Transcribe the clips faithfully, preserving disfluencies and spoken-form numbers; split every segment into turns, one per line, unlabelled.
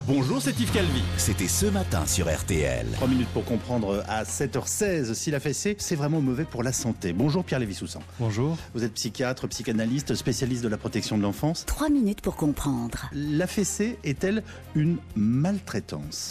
Bonjour, c'est Yves Calvi.
C'était ce matin sur R T L.
Trois minutes pour comprendre à sept heures seize si la fessée, c'est vraiment mauvais pour la santé. Bonjour Pierre Lévy-Soussan.
Bonjour.
Vous êtes psychiatre, psychanalyste, spécialiste de la protection de l'enfance.
Trois minutes pour comprendre.
La fessée est-elle une maltraitance ?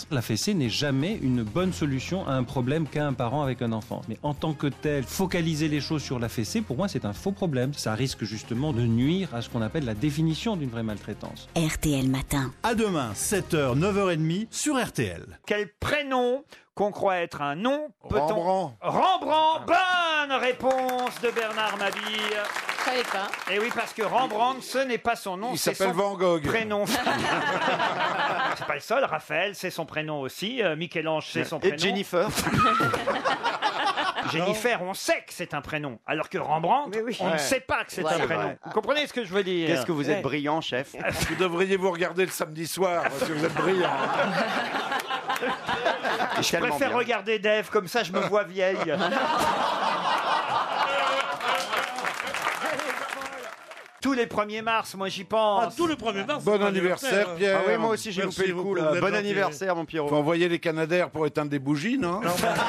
La fessée n'est jamais une bonne solution à un problème qu'a un parent avec un enfant. Mais en tant que tel, focaliser les choses sur la fessée, pour moi, c'est un faux problème. Ça risque justement de nuire à ce qu'on appelle la définition d'une vraie maltraitance.
R T L matin.
À demain, sept heures, neuf heures trente sur R T L.
Quel prénom qu'on croit être un nom peut-on...
Rembrandt.
Rembrandt. Bonne réponse de Bernard Mabille.
Je savais pas.
Et oui, parce que Rembrandt, ce n'est pas son nom,
Il
c'est
s'appelle
son
Van Gogh.
prénom. C'est pas le seul. Raphaël, c'est son prénom aussi. Euh, Michel-Ange, c'est son prénom.
Et Jennifer.
Jennifer, on sait que c'est un prénom. Alors que Rembrandt,
Mais oui.
on ne
Ouais.
sait pas que c'est
Ouais,
un
c'est
prénom.
vrai.
Vous comprenez ce que je veux dire?
Qu'est-ce que vous êtes
Ouais.
brillant, chef. Vous devriez vous regarder le samedi soir, parce que vous êtes brillant.
Je préfère regarder Dave, comme ça je me vois vieille. Tous les premiers mars, moi j'y pense.
Ah, tous les premiers mars.
Bon
c'est mon
anniversaire, Pierre.
Ah oui, moi aussi j'ai
Merci
loupé le coup
beaucoup,
là.
vous êtes
Bon
gentil.
anniversaire mon Pierrot.
Faut envoyer les canadaires pour éteindre des bougies, non,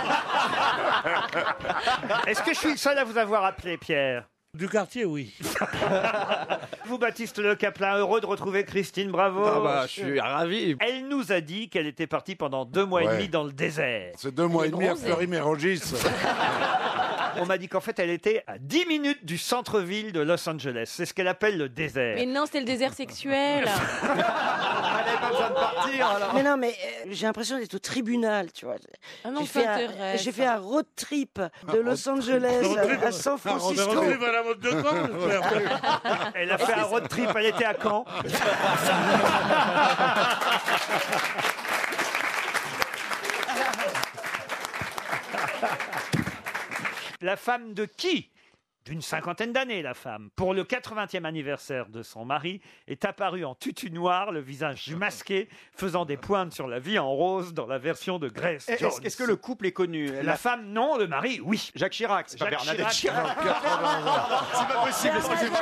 Est-ce que je suis le seul à vous avoir appelé, Pierre?
Du quartier, oui.
Vous, Baptiste Le Caplin, heureux de retrouver Christine Bravo.
Ah bah, je suis ravi.
Elle nous a dit qu'elle était partie pendant deux mois et
Ouais.
demi dans le désert.
C'est deux mois et demi à
bronzé.
Fleury-Mérogis.
On m'a dit qu'en fait, elle était à dix minutes du centre-ville de Los Angeles. C'est ce qu'elle appelle le désert.
Mais non, c'était le désert sexuel.
Elle n'avait pas besoin de partir alors.
Mais non, mais euh, j'ai l'impression d'être au tribunal, tu vois.
Ah non,
J'ai
ça
fait, un-
t'intéresse.
j'ai fait un road trip de Los Angeles à, à San
On
Francisco.
retrouve à la mode de Caen, j'espère.
Elle a fait un road trip, elle était à Caen. La femme de qui? D'une cinquantaine d'années, la femme, pour le quatre-vingtième anniversaire de son mari, est apparue en tutu noir, le visage masqué, faisant des pointes sur la vie en rose dans la version de Grace Jones.
Est-ce est-ce que le couple est connu?
La
La
femme, non, le mari, oui.
Jacques Chirac, c'est pas
Jacques
Bernadette
Chirac.
Chirac. C'est pas possible.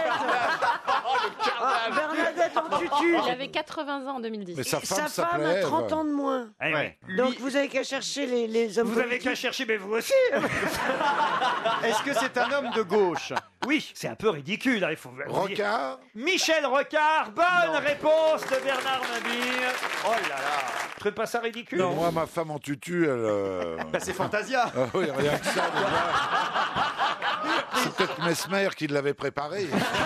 Ah, Bernadette en tutu.
Il avait quatre-vingts ans en deux mille dix.
Mais sa
Sa
femme
femme
s'appelait
a
Ève.
trente ans de moins.
Eh
Ouais.
oui.
Donc
Lui-
vous avez qu'à chercher les, les hommes
Vous avez
politiques.
qu'à chercher, mais vous aussi.
Est-ce que c'est un homme de gauche?
Oui, c'est un peu ridicule, hein, il faut.
Rocard.
Michel Rocard, bonne réponse de Bernard Mabille. Oh là là, je trouve pas ça ridicule?
Moi, ma femme en tutu, elle... euh,
Bah, c'est Fantasia.
Ah oui, rien que ça, déjà. C'est peut-être Mesmer qui l'avait préparé.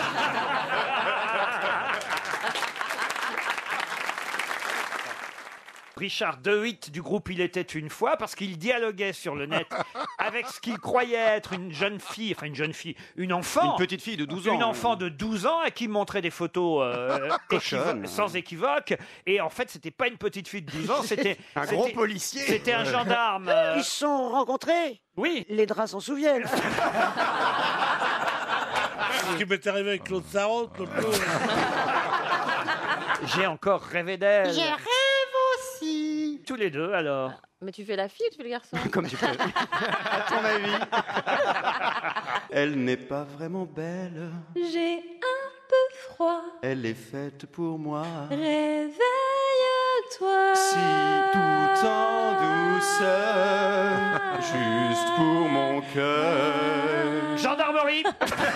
Richard De Witt du groupe Il était une fois, parce qu'il dialoguait sur le net avec ce qu'il croyait être une jeune fille, enfin une jeune fille, une enfant.
Une petite fille de douze ans.
Une enfant de douze ans à qui montrait des photos euh,
Cochonnes.
équivo- sans équivoque. Et en fait, c'était pas une petite fille de douze ans, c'était
Un gros
c'était-
policier.
C'était un gendarme. euh,
Ils se sont rencontrés.
Oui.
Les draps s'en souviennent.
Ce qui m'est arrivé avec Claude Sarraute, l'autre jour.
J'ai encore rêvé d'elle.
Je rêve
aussi. Tous les deux, alors.
Mais tu fais la fille ou tu fais le garçon?
Comme tu peux. À ton avis. Elle n'est pas vraiment belle.
J'ai un peu froid.
Elle est faite pour moi.
Réveille-toi.
Si tout en douceur, juste pour mon cœur.
Gendarmerie.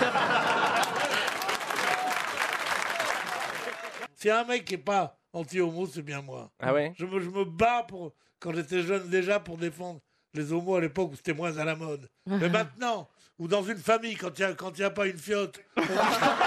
S'il y a un mec qui n'est pas anti-homo, c'est bien moi.
Ah ouais.
Je me, je me bats pour, quand j'étais jeune déjà pour défendre les homos à l'époque où c'était moins à la mode. Mais maintenant, ou dans une famille, quand il n'y a, quand il y a pas une fiotte, on dit...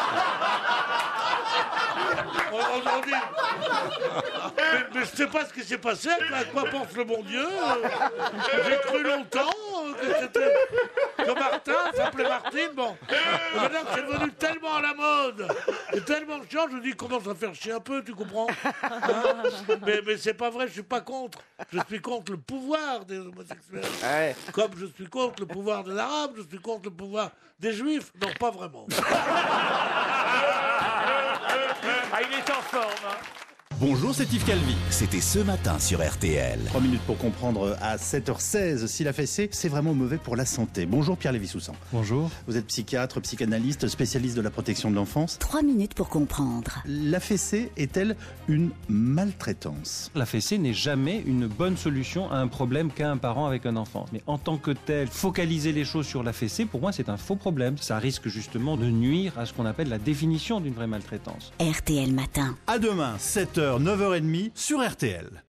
on, on- on dit... Mais, mais je sais pas ce qui s'est passé, à quoi pense le bon Dieu. J'ai cru longtemps que c'était... que Martin s'appelait Martine, bon. Et maintenant que c'est devenu tellement à la mode, et tellement chiant, je dis, commence à faire chier un peu, tu comprends, hein? Mais, mais c'est pas vrai, je suis pas contre. Je suis contre le pouvoir des homosexuels.
Ouais.
Comme je suis contre le pouvoir des Arabes, je suis contre le pouvoir des Juifs. Non, pas vraiment.
Ah, il est en forme. hein.
Bonjour, c'est Yves Calvi. C'était ce matin sur R T L.
Trois minutes pour comprendre à sept heures seize si la fessée, c'est vraiment mauvais pour la santé. Bonjour Pierre Lévy-Soussan.
Bonjour.
Vous êtes psychiatre, psychanalyste, spécialiste de la protection de l'enfance.
Trois minutes pour comprendre.
La fessée est-elle une maltraitance?
La fessée n'est jamais une bonne solution à un problème qu'a un parent avec un enfant. Mais en tant que tel, focaliser les choses sur la fessée, pour moi, c'est un faux problème. Ça risque justement de nuire à ce qu'on appelle la définition d'une vraie maltraitance.
R T L Matin.
À demain, sept heures, neuf heures trente sur R T L.